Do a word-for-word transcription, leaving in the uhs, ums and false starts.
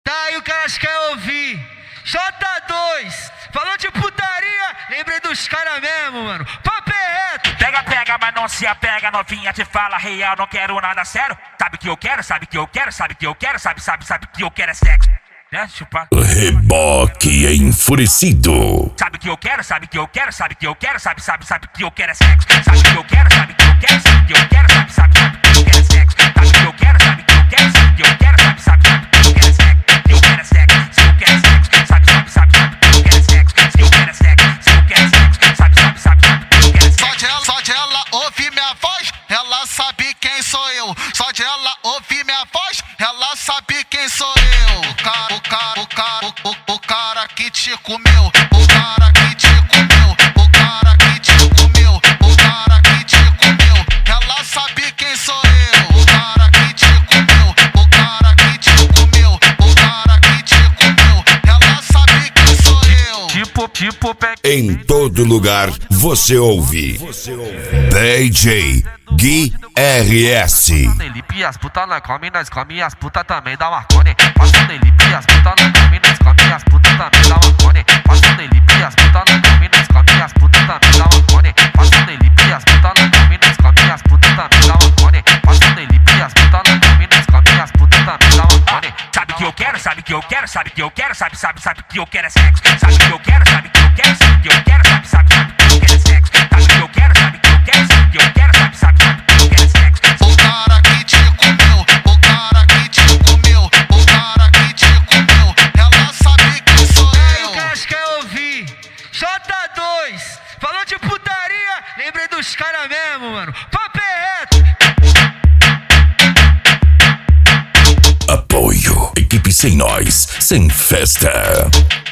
Tá aí o que elas querem ouvir. J dois, falou de putaria, lembrei dos caras mesmo, mano. Papo é reto. Pega, pega, mas não se apega, novinha te fala real, não quero nada sério. Sabe que eu quero, sabe que eu quero, sabe que eu quero, sabe, sabe, sabe que eu quero é sexo. Né, chupa? Reboque enfurecido. Sabe que eu quero, sabe que eu quero, sabe que eu quero, sabe, sabe, sabe que eu quero é sexo. Sabe que eu quero, sabe que eu quero, sabe que eu quero, sabe, sabe, sabe que eu quero é sexo. Sabe que eu quero, sabe que eu quero, sabe que eu quero, sabe, sabe, sabe que eu quero é sexo. Que eu quero é sexo, se eu quero é sexo, sabe, sabe, sabe, sabe que eu quero é sexo. Se eu quero é sexo, se eu quero é sexo, sabe, sabe, sabe, sabe que eu quero é sexo. Só de ela, só de ela ouvir minha voz, ela sabe quem sou eu. Só de ela ouvir minha voz, ela sabe quem sou eu. O cara, o cara, o cara, o, o, o cara que te comeu, o cara que te comeu, o cara que te comeu, o cara que te comeu, ela sabe quem sou eu. O cara que te comeu, o cara que te comeu, o cara que te comeu, ela sabe quem sou eu. Tipo, tipo, pega. Em todo lugar você ouve D J Gui R S. Felipe, as putas nós come, nós come, as putas também dá Marconi. Passa Felipe, as putas nós come, nós come, as putas também dá Marconi. Passa Felipe, as putas nós come, nós come, as putas também dá Marconi. Passa Felipe, as putas nós come, nós come, as putas também dá Marconi. Passa Felipe, as putas nós come, nós come, as putas também dá Marconi. Sabe que eu quero, sabe que eu quero, sabe que eu quero, sabe, sabe, sabe que eu quero é sexo. Sabe que eu quero, sabe que eu quero, sabe que eu quero, sabe, sabe, sabe que eu quero é sexo. Sabe que eu quero, sabe que eu quero, sabe que eu quero, sabe, sabe, sabe que eu quero é sexo. O cara que te comeu, o cara que te comeu, o cara que te comeu, ela sabe quem sou Tá aí o eu. que elas querem ouvir. J dois, falou de putaria, lembrei dos caras mesmo, mano. Papo é reto. Apoio. Equipe sem nós, sem festa.